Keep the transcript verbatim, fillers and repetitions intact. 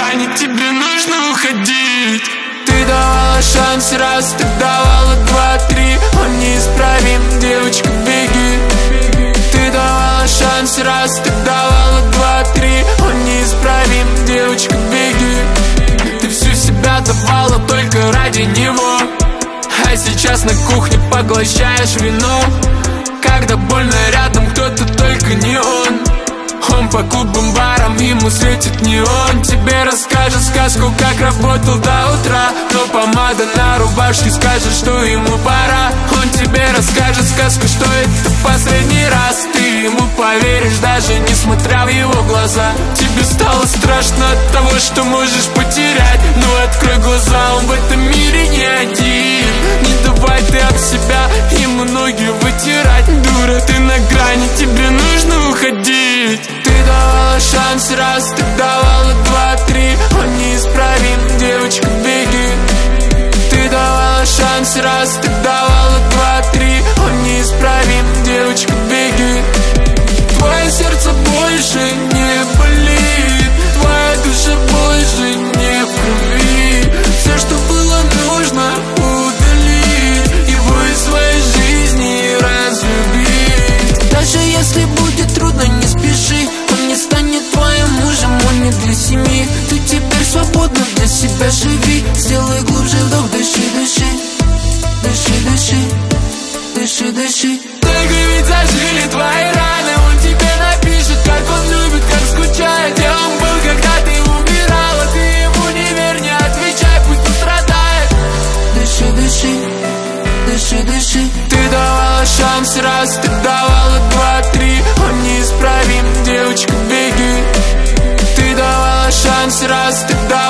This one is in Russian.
грани, тебе нужно уходить. Ты давала шанс раз, ты давала два, три. Он неисправим, девочка, беги. Ты давала шанс раз, ты давала два, три. Он неисправим, девочка, беги. Ты всю себя давала только ради него, а сейчас на кухне поглощаешь вино. Когда больно рядом кто-то, только не он. Он по клубам, барам, ему светит неон. Тебе расскажет сказку, как работал до утра, но помада на рубашке скажет, что ему пора. Он тебе расскажет сказку, что это в последний раз. Ты ему поверишь, даже несмотря в его глаза. Тебе стало страшно от того, что можешь потерять. Но открой глаза, он в этом мире не один. Не давай ты об себя ему ноги вытирать. Дура, ты на грани, тебе нужно уходить. Ты давала шанс раз, ты давала два, три. Он неисправим, девочка, беги. Ты давала шанс раз, ты давала два, три. Он неисправим, девочка, беги. Твое сердце больше не болит, твоя душа больше не в крови. Все, что было нужно, удалить его из своей жизни и разлюбить. Даже если будет трудно, не спеши. Он не станет твоим мужем, он не для семьи. Ты теперь свободна, для себя живи. Сделай глубже вдох, дыши, дыши. Дыши, дыши, дыши, дыши. Только ведь зажили твои раны. Он тебе напишет, как он любит, как скучает. Где он был, когда ты умирала? Ты ему не верь, не отвечай, пусть он страдает. Дыши, дыши, дыши, дыши. Ты давала шанс раз, ты давала два, три. Он неисправим, девочка, беги. Ты давала шанс раз, ты давала